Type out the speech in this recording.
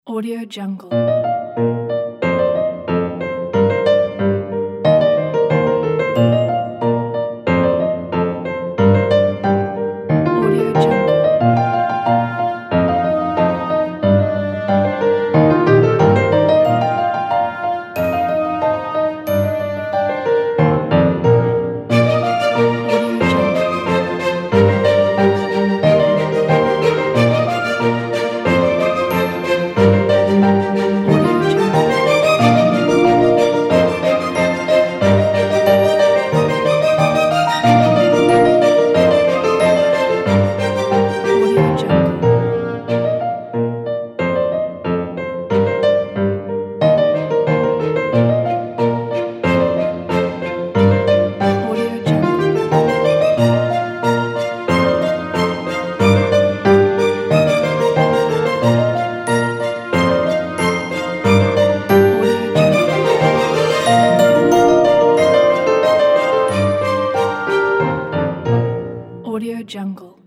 Audio Jungle. Audio Jungle. Audio Jungle. Audio Jungle. Audio Jungle. Audio Jungle. Audio Jungle. Audio Jungle.